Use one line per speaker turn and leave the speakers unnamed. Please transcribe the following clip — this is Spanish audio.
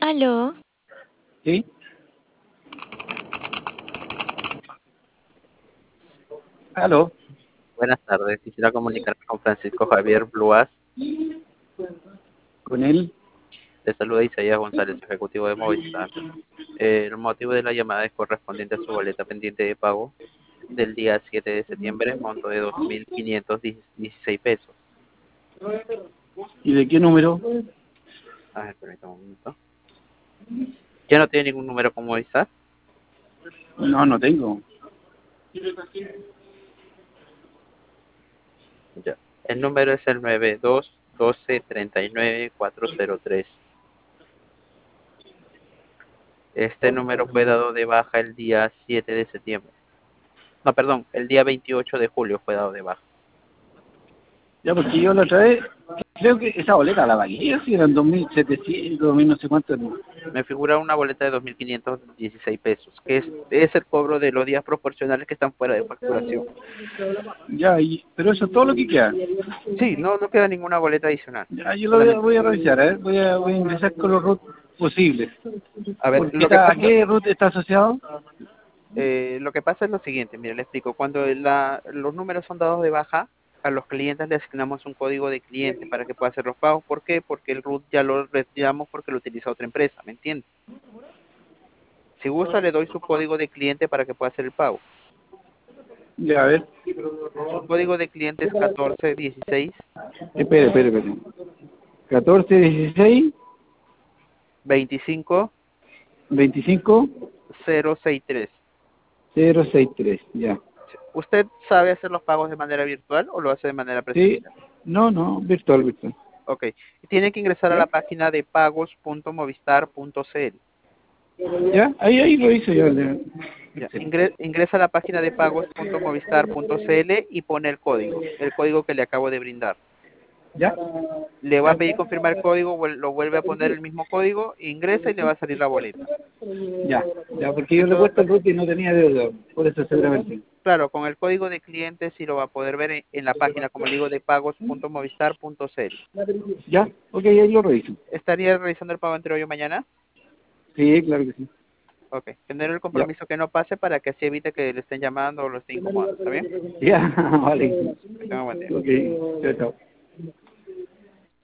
Aló,
¿Sí? ¿Aló?
Buenas tardes, quisiera comunicarme con Francisco Javier Bluas.
¿Con él?
Le saluda Isaías González, ejecutivo de Movistar. El motivo de la llamada es correspondiente a su boleta pendiente de pago del día 7 de septiembre, monto de 2.516 pesos.
¿Y de qué número?
A ver, permítame un momento. ¿Ya no tiene ningún número con Movistar?
No, no tengo.
Ya. El número es el 9212-39403. Este número fue dado de baja el día 7 de septiembre. No, perdón, el día 28 de julio fue dado de baja.
Ya, porque yo la otra vez, creo que esa boleta la pagué, si eran 2.700, 2.000 no sé cuánto.
Me figura una boleta de 2.516 pesos, que es el cobro de los días proporcionales que están fuera de facturación.
Ya, pero eso es todo lo que queda.
Sí, no queda ninguna boleta adicional.
Ya, yo lo
Solamente.
voy a revisar, ¿eh? Voy a ingresar con los root posibles.
A ver,
Porque ¿a qué root está asociado?
lo que pasa es lo siguiente, mire, le explico. Cuando los números son dados de baja, a los clientes le asignamos un código de cliente para que pueda hacer los pagos. ¿Por qué? Porque el root ya lo retiramos porque lo utiliza otra empresa, ¿me entiende? Si gusta, le doy su código de cliente para que pueda hacer el pago.
Ya, a ver.
Su código de cliente es 1416
Espere. 14, 16,
25
25,
063.
063, ya.
¿Usted sabe hacer los pagos de manera virtual o lo hace de manera
Sí,
presencial?
no, virtual.
Ok. Tiene que ingresar a
¿Ya?
la página de pagos.movistar.cl.
¿Ya? Ahí lo hice yo.
Ya.
Sí.
Ingresa a la página de pagos.movistar.cl y pone el código que le acabo de brindar.
¿Ya?
Le va a pedir confirmar el código, lo vuelve a poner el mismo código, ingresa y le va a salir la boleta.
Ya, porque
En
yo le he
todo
puesto el
caso,
root y no tenía deuda, por eso seguramente.
claro, con el código de cliente sí lo va a poder ver en la página, como le digo, de pagos.movistar.cl.
¿Ya? Ok, ahí lo reviso.
¿Estaría realizando el pago entre hoy o mañana?
Sí, claro que sí.
Ok. Genero el
Ya.
compromiso que no pase para que así evite que le estén llamando o lo estén incomodando. ¿Está bien?
Ya, vale.
Que tenga un buen día.
Ok, chao.